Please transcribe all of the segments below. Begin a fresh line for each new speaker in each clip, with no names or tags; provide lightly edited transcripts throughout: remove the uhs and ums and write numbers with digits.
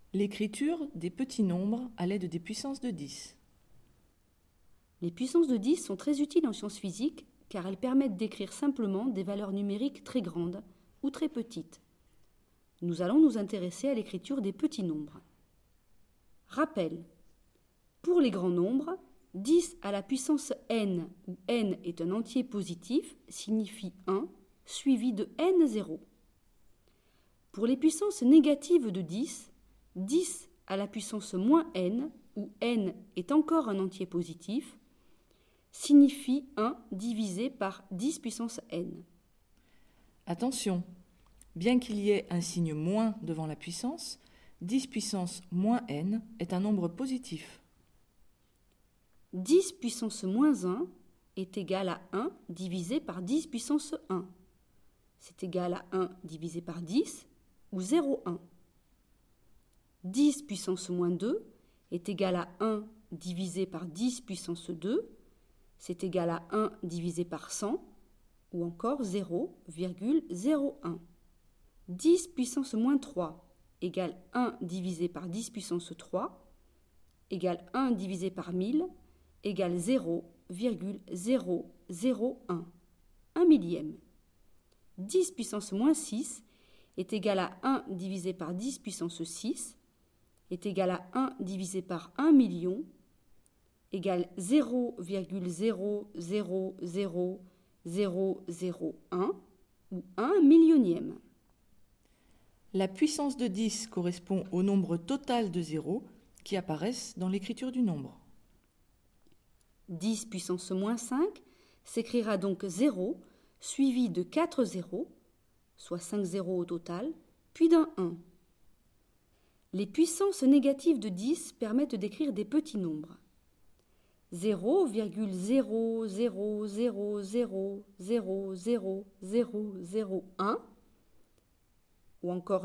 L'écriture des petits nombres à l'aide des puissances de 10.
Les puissances de 10 sont très utiles en sciences physiques car elles permettent d'écrire simplement des valeurs numériques très grandes ou très petites. Nous allons nous intéresser à l'écriture des petits nombres. Rappel. Pour les grands nombres, 10 à la puissance n, où n est un entier positif, signifie 1, suivi de n0. Pour les puissances négatives de 10, 10 à la puissance moins n, où n est encore un entier positif, signifie 1 divisé par 10 puissance n.
Attention, bien qu'il y ait un signe moins devant la puissance, 10 puissance moins n est un nombre positif.
10 puissance moins 1 est égal à 1 divisé par 10 puissance 1. C'est égal à 1 divisé par 10 ou 0,1. 10 puissance moins 2 est égal à 1 divisé par 10 puissance 2. C'est égal à 1 divisé par 100 ou encore 0,01. 10 puissance moins 3 égale 1 divisé par 10 puissance 3 égale 1 divisé par 1000 égale 0,001. 1 millième. 10 puissance moins 6 est égal à 1 divisé par 10 puissance 6 est égal à 1 divisé par 1 million égale 0,000001 ou 1 millionième.
La puissance de 10 correspond au nombre total de zéros qui apparaissent dans l'écriture du nombre.
10 puissance moins 5 s'écrira donc 0 suivi de 4 zéros, soit 5 zéros au total, puis d'un 1. Les puissances négatives de 10 permettent d'écrire des petits nombres. 0,000000001 ou encore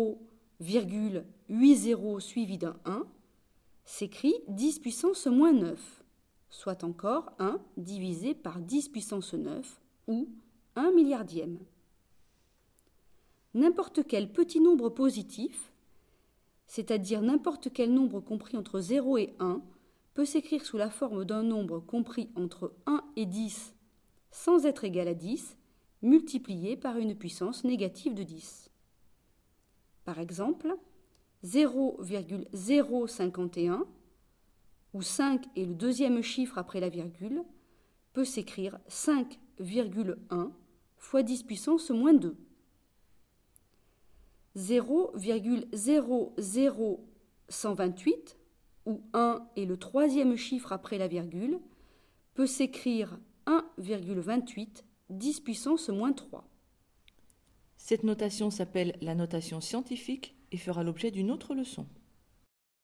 0,80 suivi d'un 1 s'écrit 10 puissance moins 9, soit encore 1 divisé par 10 puissance 9 ou 1 milliardième. N'importe quel petit nombre positif, c'est-à-dire n'importe quel nombre compris entre 0 et 1, peut s'écrire sous la forme d'un nombre compris entre 1 et 10 sans être égal à 10, multiplié par une puissance négative de 10. Par exemple, 0,051, où 5 est le deuxième chiffre après la virgule, peut s'écrire 5,1 fois 10 puissance moins 2. 0,00128, où 1 est le troisième chiffre après la virgule, peut s'écrire 1,28 10 puissance moins 3.
Cette notation s'appelle la notation scientifique et fera l'objet d'une autre leçon.